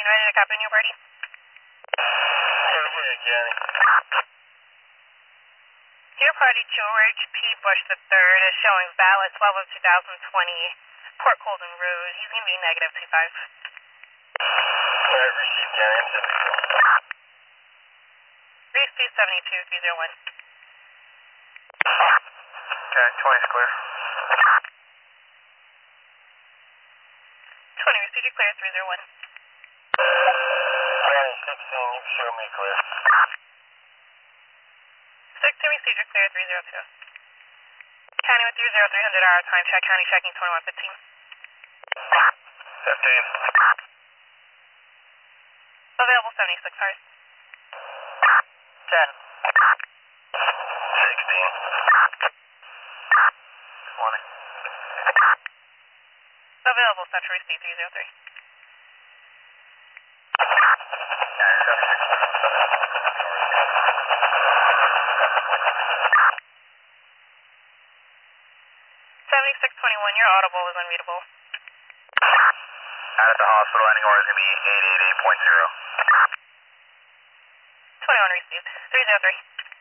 ready to copy new party? Johnny. Dear Party, George P. Bush III is showing valid 12 of 2020, Port Colden Road. He's going to be negative 25. Alright, received, Johnny. I'm 72. Reese 272-301. Okay, 20 is clear. 20, received, you're clear, 301. Johnny, 16, you show me clear. 16, received, you're clear, 302. County with 30300 hour time check, county checking 2115. 15. Available 76 hours. 10. 16. 20. Available Central Receipt 303. You're audible is unreadable. Out at the hospital, ending order is going to be 888.0. 21 received. 303.